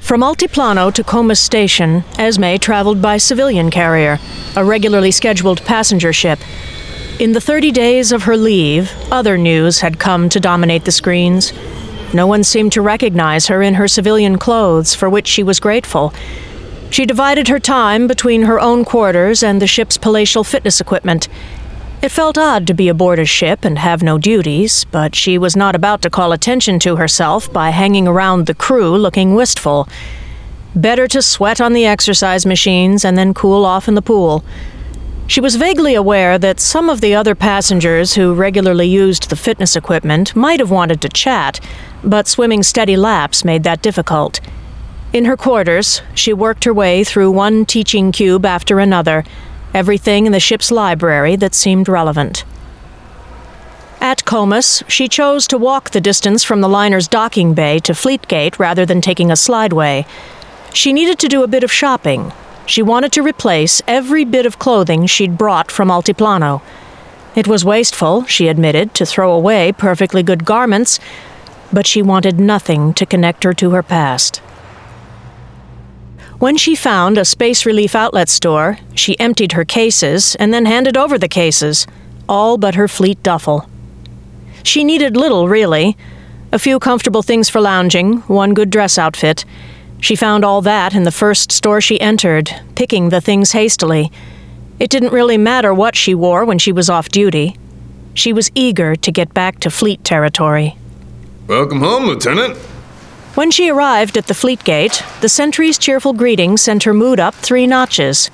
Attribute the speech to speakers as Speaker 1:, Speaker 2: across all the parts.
Speaker 1: From Altiplano to Comus Station, Esme traveled by civilian carrier, a regularly scheduled passenger ship. In the 30 days of her leave, other news had come to dominate the screens. No one seemed to recognize her in her civilian clothes, for which she was grateful. She divided her time between her own quarters and the ship's palatial fitness equipment. It felt odd to be aboard a ship and have no duties, but she was not about to call attention to herself by hanging around the crew looking wistful. Better to sweat on the exercise machines and then cool off in the pool. She was vaguely aware that some of the other passengers who regularly used the fitness equipment might have wanted to chat, but swimming steady laps made that difficult. In her quarters, she worked her way through one teaching cube after another, everything in the ship's library that seemed relevant. At Comus, she chose to walk the distance from the liner's docking bay to Fleetgate rather than taking a slideway. She needed to do a bit of shopping. She wanted to replace every bit of clothing she'd brought from Altiplano. It was wasteful, she admitted, to throw away perfectly good garments, but she wanted nothing to connect her to her past. When she found a Space Relief outlet store, she emptied her cases and then handed over the cases, all but her fleet duffel. She needed little, really. A few comfortable things for lounging, one good dress outfit. She found all that in the first store she entered, picking the things hastily. It didn't really matter what she wore when she was off duty. She was eager to get back to fleet territory.
Speaker 2: Welcome home, Lieutenant.
Speaker 1: When she arrived at the fleet gate, the sentry's cheerful greeting sent her mood up 3 notches.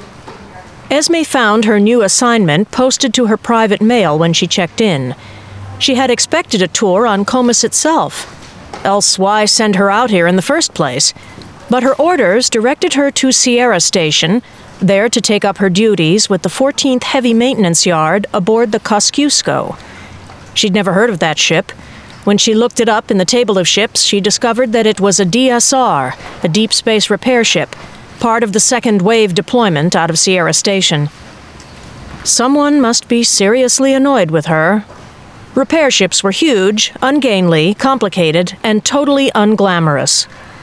Speaker 1: Esme found her new assignment posted to her private mail when she checked in. She had expected a tour on Comus itself. Else why send her out here in the first place? But her orders directed her to Sierra Station, there to take up her duties with the 14th Heavy Maintenance Yard aboard the Kosciuszko. She'd never heard of that ship. When she looked it up in the table of ships, she discovered that it was a DSR, a deep space repair ship, part of the second wave deployment out of Sierra Station. Someone must be seriously annoyed with her. Repair ships were huge, ungainly, complicated, and totally unglamorous.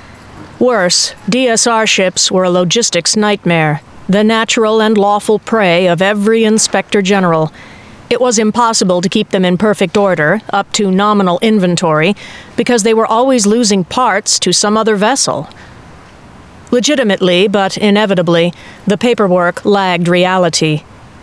Speaker 1: Worse, DSR ships were a logistics nightmare, the natural and lawful prey of every inspector general. It was impossible to keep them in perfect order, up to nominal inventory, because they were always losing parts to some other vessel. Legitimately, but inevitably, the paperwork lagged reality.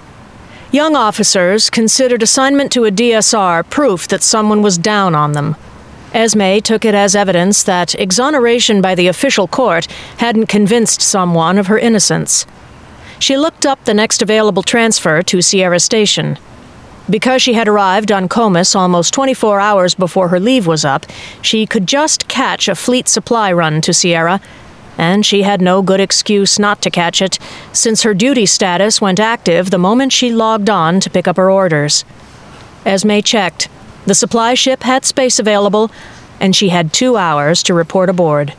Speaker 1: Young officers considered assignment to a DSR proof that someone was down on them. Esme took it as evidence that exoneration by the official court hadn't convinced someone of her innocence. She looked up the next available transfer to Sierra Station. Because she had arrived on Comus almost 24 hours before her leave was up, she could just catch a fleet supply run to Sierra, and she had no good excuse not to catch it, since her duty status went active the moment she logged on to pick up her orders. Esme checked. The supply ship had space available, and she had 2 hours to report aboard.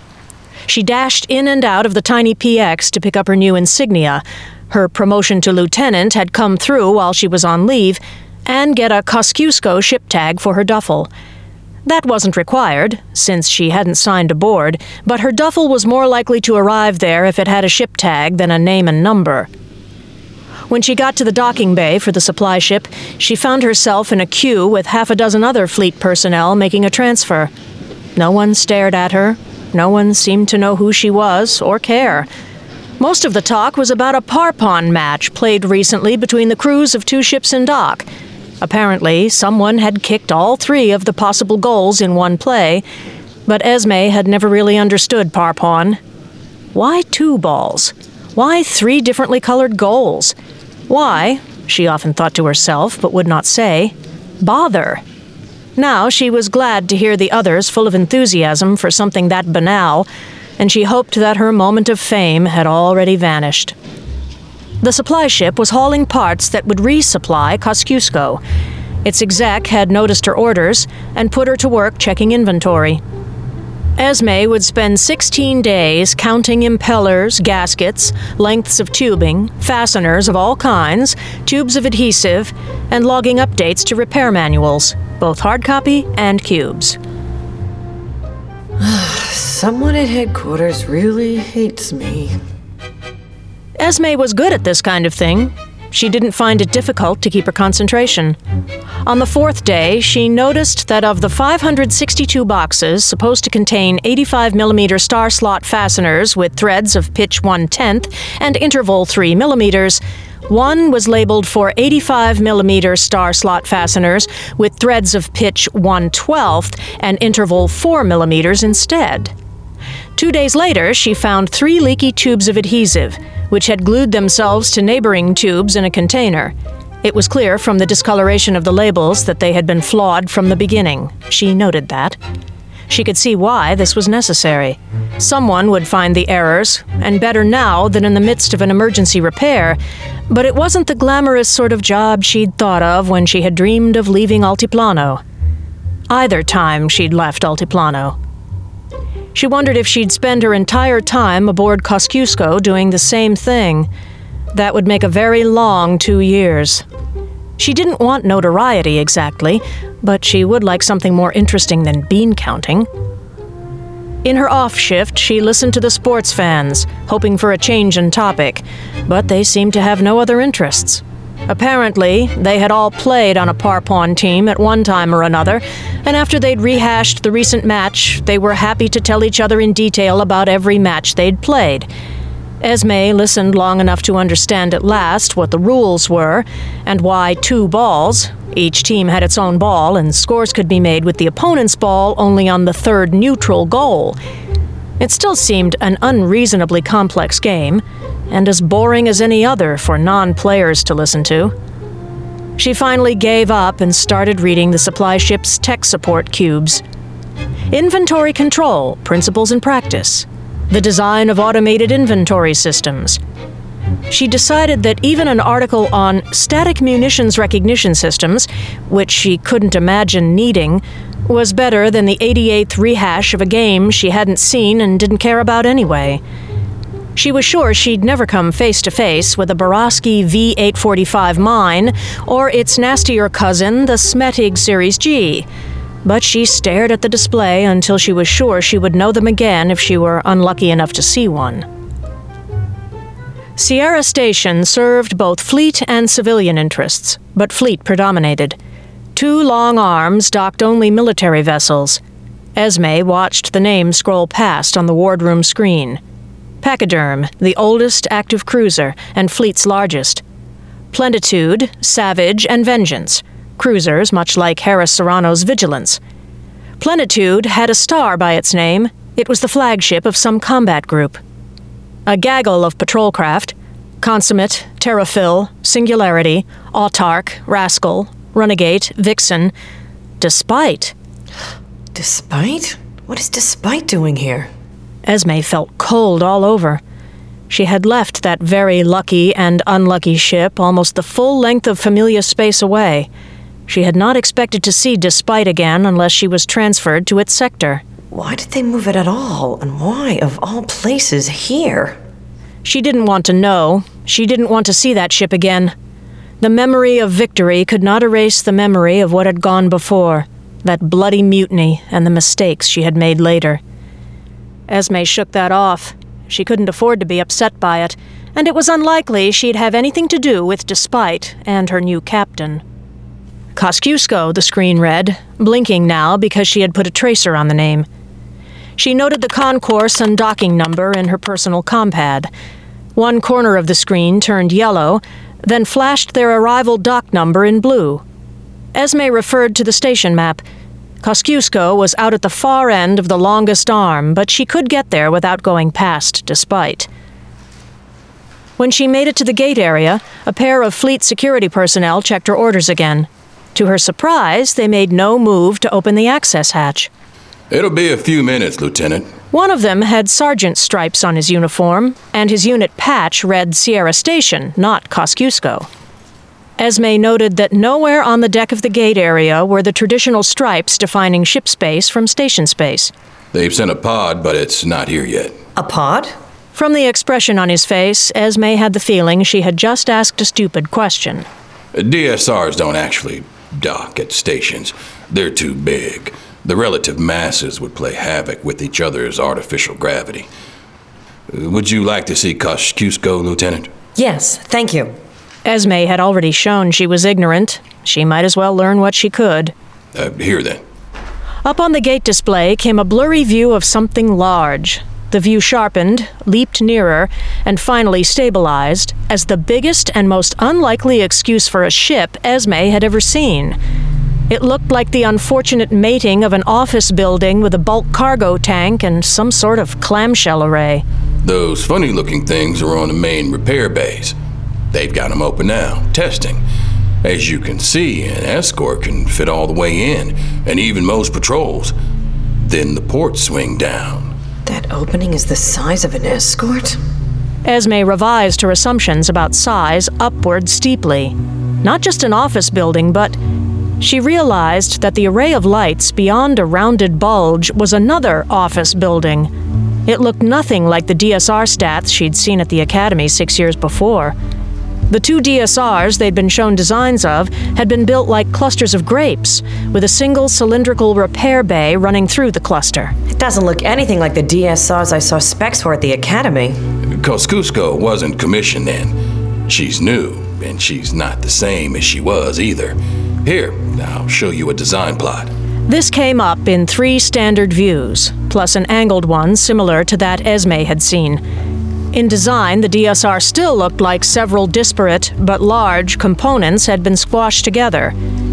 Speaker 1: She dashed in and out of the tiny PX to pick up her new insignia. Her promotion to lieutenant had come through while she was on leave, and get a Kosciuszko ship tag for her duffel. That wasn't required, since she hadn't signed aboard, but her duffel was more likely to arrive there if it had a ship tag than a name and number. When she got to the docking bay for the supply ship, she found herself in a queue with 6 other fleet personnel making a transfer. No one stared at her. No one seemed to know who she was or care. Most of the talk was about a parpon match played recently between the crews of 2 ships in dock. Apparently, someone had kicked all 3 of the possible goals in one play, but Esme had never really understood parpon. Why 2 balls? Why 3 differently colored goals? Why, she often thought to herself but would not say, bother? Now she was glad to hear the others full of enthusiasm for something that banal, and she hoped that her moment of fame had already vanished. The supply ship was hauling parts that would resupply Kosciuszko. Its exec had noticed her orders and put her to work checking inventory. Esme would spend 16 days counting impellers, gaskets, lengths of tubing, fasteners of all kinds, tubes of adhesive, and logging updates to repair manuals, both hard copy and cubes.
Speaker 3: Someone at headquarters really hates me.
Speaker 1: Esme was good at this kind of thing. She didn't find it difficult to keep her concentration. On the fourth day, she noticed that of the 562 boxes supposed to contain 85mm star slot fasteners with threads of pitch 1/10 and interval 3mm, one was labeled for 85mm star slot fasteners with threads of pitch 1/12 and interval 4mm instead. 2 days later, she found 3 leaky tubes of adhesive, which had glued themselves to neighboring tubes in a container. It was clear from the discoloration of the labels that they had been flawed from the beginning. She noted that. She could see why this was necessary. Someone would find the errors, and better now than in the midst of an emergency repair, but it wasn't the glamorous sort of job she'd thought of when she had dreamed of leaving Altiplano. Either time she'd left Altiplano. She wondered if she'd spend her entire time aboard Kosciuszko doing the same thing. That would make a very long 2 years. She didn't want notoriety exactly, but she would like something more interesting than bean counting. In her off shift, she listened to the sports fans, hoping for a change in topic, but they seemed to have no other interests. Apparently, they had all played on a par-pawn team at one time or another, and after they'd rehashed the recent match, they were happy to tell each other in detail about every match they'd played. Esme listened long enough to understand at last what the rules were, and why 2 balls, each team had its own ball, and scores could be made with the opponent's ball only on the 3rd neutral goal. It still seemed an unreasonably complex game, and as boring as any other for non-players to listen to. She finally gave up and started reading the supply ship's tech support cubes. Inventory control, principles and practice. The design of automated inventory systems. She decided that even an article on static munitions recognition systems, which she couldn't imagine needing, was better than the 88th rehash of a game she hadn't seen and didn't care about anyway. She was sure she'd never come face-to-face with a Borovsky V845 mine or its nastier cousin, the Smetig Series G, but she stared at the display until she was sure she would know them again if she were unlucky enough to see one. Sierra Station served both fleet and civilian interests, but fleet predominated. 2 long arms docked only military vessels. Esme watched the names scroll past on the wardroom screen. Pachyderm, the oldest active cruiser and fleet's largest. Plenitude, Savage, and Vengeance, cruisers much like Harris Serrano's Vigilance. Plenitude had a star by its name. It was the flagship of some combat group. A gaggle of patrol craft, Consummate, Terrafil, Singularity, Autark, Rascal, Runagate, Vixen, Despite.
Speaker 3: Despite? What is Despite doing here?
Speaker 1: Esme felt cold all over. She had left that very lucky and unlucky ship almost the full length of Familia space away. She had not expected to see Despite again unless she was transferred to its sector.
Speaker 3: Why did they move it at all? And why, of all places, here?
Speaker 1: She didn't want to know. She didn't want to see that ship again. The memory of victory could not erase the memory of what had gone before, that bloody mutiny and the mistakes she had made later. Esme shook that off. She couldn't afford to be upset by it, and it was unlikely she'd have anything to do with Despite and her new captain. Kosciuszko, the screen read, blinking now because she had put a tracer on the name. She noted the concourse and docking number in her personal compad. One corner of the screen turned yellow, then flashed their arrival dock number in blue. Esme referred to the station map. Kosciuszko was out at the far end of the longest arm, but she could get there without going past Despite. When she made it to the gate area, a pair of fleet security personnel checked her orders again. To her surprise, they made no move to open the access hatch.
Speaker 2: It'll be a few minutes, Lieutenant.
Speaker 1: One of them had sergeant stripes on his uniform, and his unit patch read Sierra Station, not Kosciuszko. Esme noted that nowhere on the deck of the gate area were the traditional stripes defining ship space from station space.
Speaker 2: They've sent a pod, but it's not here yet.
Speaker 3: A pod?
Speaker 1: From the expression on his face, Esme had the feeling she had just asked a stupid question.
Speaker 2: DSRs don't actually dock at stations. They're too big. The relative masses would play havoc with each other's artificial gravity. Would you like to see Kosciuszko, Lieutenant?
Speaker 3: Yes, thank you.
Speaker 1: Esme had already shown she was ignorant. She might as well learn what she could.
Speaker 2: Here then.
Speaker 1: Up on the gate display came a blurry view of something large. The view sharpened, leaped nearer, and finally stabilized as the biggest and most unlikely excuse for a ship Esme had ever seen. It looked like the unfortunate mating of an office building with a bulk cargo tank and some sort of clamshell array.
Speaker 2: Those funny-looking things are on the main repair bays. They've got them open now, testing. As you can see, an escort can fit all the way in, and even most patrols. Then the ports swing down.
Speaker 3: That opening is the size of an escort?
Speaker 1: Esme revised her assumptions about size upward steeply. Not just an office building, but she realized that the array of lights beyond a rounded bulge was another office building. It looked nothing like the DSR stats she'd seen at the Academy 6 years before. The two DSRs they'd been shown designs of had been built like clusters of grapes, with a single cylindrical repair bay running through the cluster.
Speaker 3: It doesn't look anything like the DSRs I saw specs for at the Academy.
Speaker 2: Kosciuszko wasn't commissioned then. She's new, and she's not the same as she was either. Here, I'll show you a design plot.
Speaker 1: This came up in 3 standard views, plus an angled one similar to that Esme had seen. In design, the DSR still looked like several disparate but large components had been squashed together.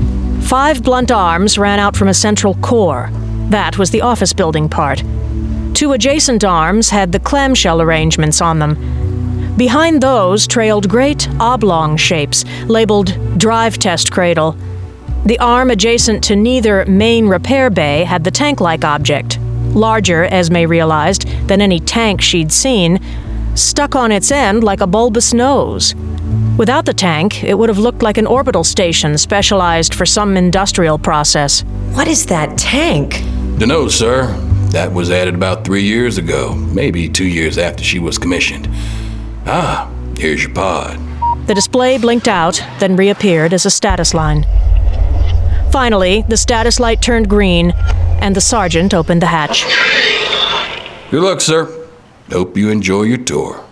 Speaker 1: 5 blunt arms ran out from a central core. That was the office building part. 2 adjacent arms had the clamshell arrangements on them. Behind those trailed great oblong shapes, labeled drive test cradle. The arm adjacent to neither main repair bay had the tank-like object, larger, Esme realized, than any tank she'd seen, stuck on its end like a bulbous nose. Without the tank, it would have looked like an orbital station specialized for some industrial process.
Speaker 3: What is that tank?
Speaker 2: Dunno, sir. That was added about 3 years ago, maybe 2 years after she was commissioned. Ah, here's your pod.
Speaker 1: The display blinked out, then reappeared as a status line. Finally, the status light turned green, and the sergeant opened the hatch.
Speaker 2: Good luck, sir. Hope you enjoy your tour.